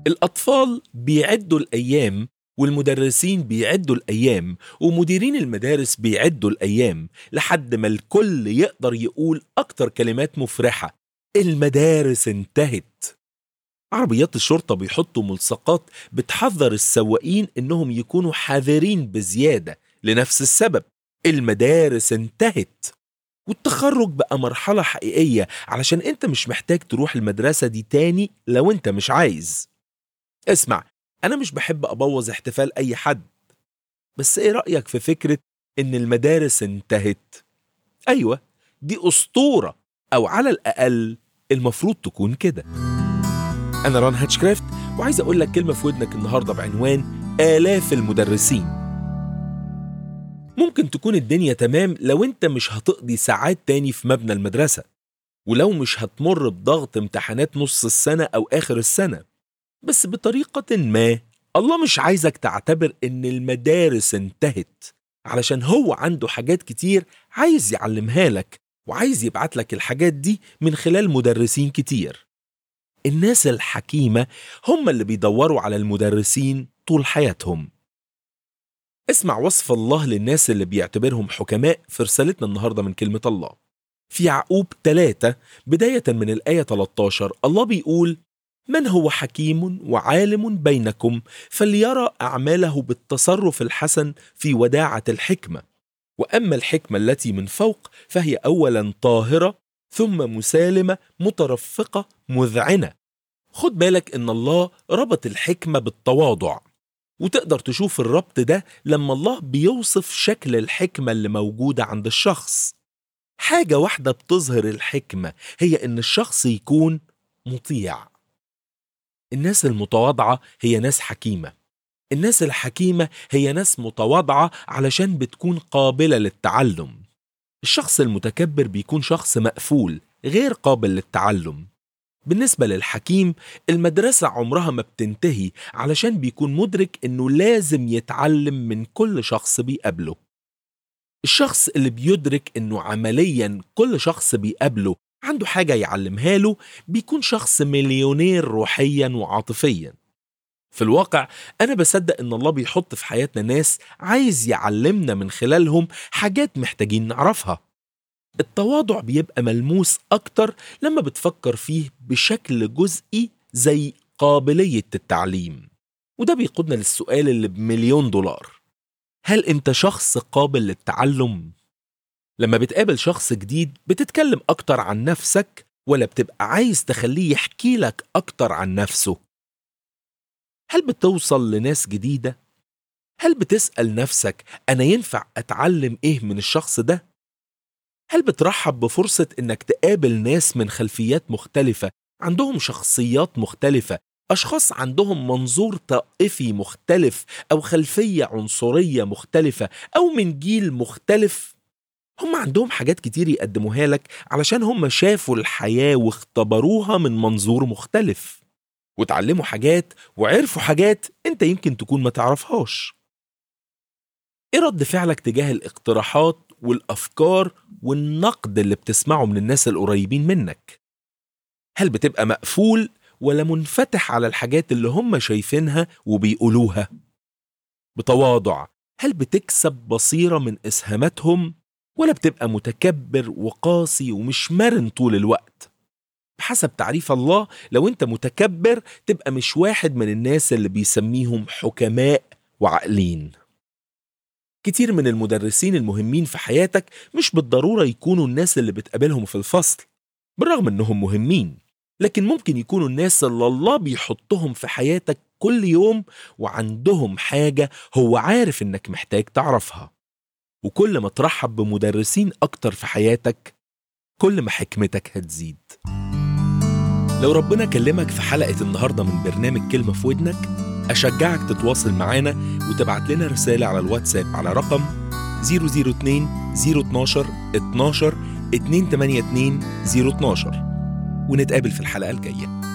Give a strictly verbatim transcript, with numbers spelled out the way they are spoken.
الأطفال بيعدوا الأيام، والمدرسين بيعدوا الأيام، ومديرين المدارس بيعدوا الأيام، لحد ما الكل يقدر يقول أكتر كلمات مفرحة: المدارس انتهت. عربيات الشرطة بيحطوا ملصقات بتحذر السواقين إنهم يكونوا حذرين بزيادة لنفس السبب: المدارس انتهت. والتخرج بقى مرحلة حقيقية، علشان انت مش محتاج تروح المدرسة دي تاني لو انت مش عايز. اسمع، انا مش بحب ابوظ احتفال اي حد، بس ايه رأيك في فكرة ان المدارس انتهت؟ ايوه، دي اسطورة، او على الاقل المفروض تكون كده. انا ران هاتشكرافت، وعايز اقول لك كلمة في ودنك النهاردة بعنوان آلاف المدرسين. ممكن تكون الدنيا تمام لو انت مش هتقضي ساعات تاني في مبنى المدرسة، ولو مش هتمر بضغط امتحانات نص السنة أو آخر السنة، بس بطريقة ما الله مش عايزك تعتبر إن المدارس انتهت، علشان هو عنده حاجات كتير عايز يعلمها لك، وعايز يبعت لك الحاجات دي من خلال مدرسين كتير. الناس الحكيمة هم اللي بيدوروا على المدرسين طول حياتهم. اسمع وصف الله للناس اللي بيعتبرهم حكماء في رسالتنا النهاردة من كلمة الله. في يعقوب ثلاثة بداية من الآية ثلاثة عشر الله بيقول: من هو حكيم وعالم بينكم فليرى أعماله بالتصرف الحسن في وداعة الحكمة، وأما الحكمة التي من فوق فهي أولا طاهرة، ثم مسالمة، مترفقة، مذعنة. خد بالك إن الله ربط الحكمة بالتواضع، وتقدر تشوف الربط ده لما الله بيوصف شكل الحكمة اللي موجودة عند الشخص. حاجة واحدة بتظهر الحكمة، هي إن الشخص يكون مطيع. الناس المتواضعة هي ناس حكيمة. الناس الحكيمة هي ناس متواضعة علشان بتكون قابلة للتعلم. الشخص المتكبر بيكون شخص مقفول غير قابل للتعلم. بالنسبة للحكيم، المدرسة عمرها ما بتنتهي، علشان بيكون مدرك إنه لازم يتعلم من كل شخص بيقابله. الشخص اللي بيدرك إنه عملياً كل شخص بيقابله عنده حاجة يعلمها له بيكون شخص مليونير روحياً وعاطفياً. في الواقع أنا بصدق إن الله بيحط في حياتنا ناس عايز يعلمنا من خلالهم حاجات محتاجين نعرفها. التواضع بيبقى ملموس أكتر لما بتفكر فيه بشكل جزئي زي قابلية التعليم، وده بيقودنا للسؤال اللي بمليون دولار: هل أنت شخص قابل للتعلم؟ لما بتقابل شخص جديد بتتكلم أكتر عن نفسك، ولا بتبقى عايز تخليه يحكي لك أكتر عن نفسه؟ هل بتوصل لناس جديدة؟ هل بتسأل نفسك أنا ينفع أتعلم إيه من الشخص ده؟ هل بترحب بفرصة إنك تقابل ناس من خلفيات مختلفة، عندهم شخصيات مختلفة، أشخاص عندهم منظور طائفي مختلف أو خلفية عنصرية مختلفة أو من جيل مختلف؟ هم عندهم حاجات كتير يقدموها لك علشان هم شافوا الحياة واختبروها من منظور مختلف، وتعلموا حاجات وعرفوا حاجات انت يمكن تكون ما تعرفهاش. ايه رد فعلك تجاه الاقتراحات والأفكار والنقد اللي بتسمعه من الناس القريبين منك؟ هل بتبقى مقفول ولا منفتح على الحاجات اللي هم شايفينها وبيقولوها؟ بتواضع، هل بتكسب بصيرة من إسهاماتهم ولا بتبقى متكبر وقاسي ومش مرن طول الوقت؟ بحسب تعريف الله، لو انت متكبر تبقى مش واحد من الناس اللي بيسميهم حكماء وعاقلين. كتير من المدرسين المهمين في حياتك مش بالضرورة يكونوا الناس اللي بتقابلهم في الفصل، بالرغم انهم مهمين، لكن ممكن يكونوا الناس اللي الله بيحطهم في حياتك كل يوم، وعندهم حاجة هو عارف انك محتاج تعرفها. وكل ما ترحب بمدرسين اكتر في حياتك، كل ما حكمتك هتزيد. لو ربنا كلمك في حلقة النهاردة من برنامج كلمة في ودنك، أشجعك تتواصل معانا وتبعت لنا رسالة على الواتساب على رقم صفر صفر اتنين صفر اتناشر اتناشر اتنين تمانية اتنين صفر اتناشر، ونتقابل في الحلقة الجاية.